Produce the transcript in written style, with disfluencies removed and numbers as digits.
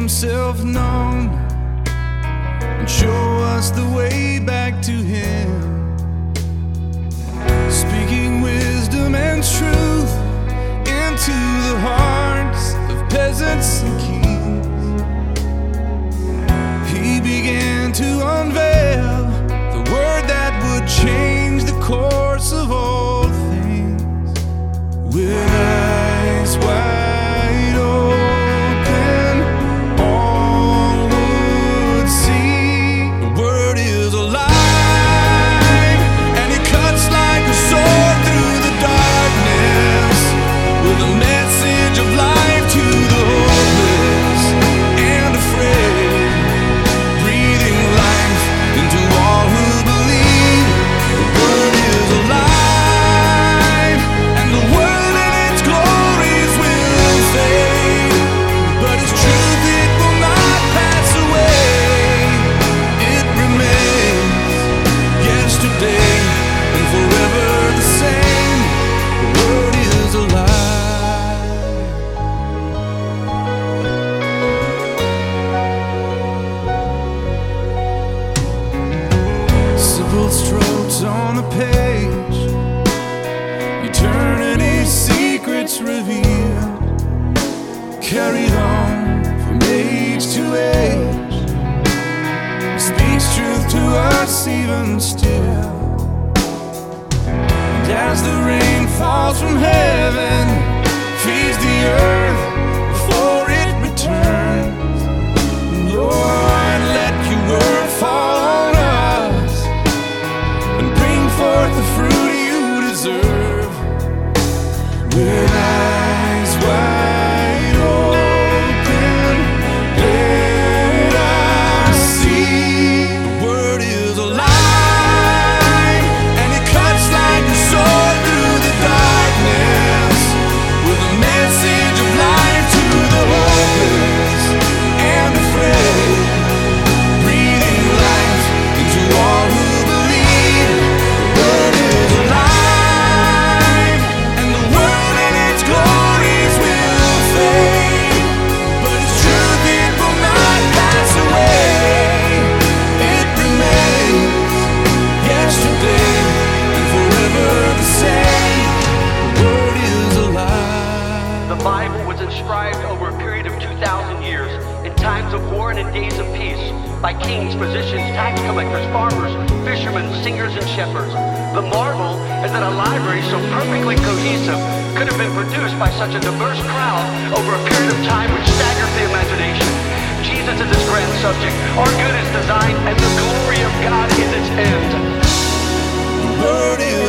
himself known and show us the way back to him. Speaking wisdom and truth into the hearts of peasants and kings, he began to unveil the word that would change the course of all things. With eyes wide open, all would see the word is alive, and it cuts like a sword through the darkness, with a message of life to the hopeless and afraid, breathing life into all who believe. The word is alive, and the world and its glories will fade, but its truth, it will not pass away. It remains yesterday and forever the same. The word is alive. Simple strokes on the page, eternity's secrets revealed, carried on from age to age, speaks truth to us even still. And as the rain falls from heaven, feeds the earth before it returns, Lord, let your word fall on us and bring forth the fruit you deserve. With eyes wide open, let us see the word is alive, and it cuts like a sword through the darkness, with a message of life to the hopeless and afraid, breathing life into all who believe. The word is alive, and the world and its glories will fade, but its truth, it will not pass away. It remains yesterday and forever the same. The word is alive. The Bible was inscribed over a period of 2,000 years, in times of war and in days of peace, by kings, physicians, tax collectors, farmers, fishermen, singers, and shepherds. The marvel is that a library so perfectly cohesive could have been produced by such a diverse crowd over a period of time which staggers the imagination. Jesus is its grand subject, our good is design, and the glory of God is its end. The word is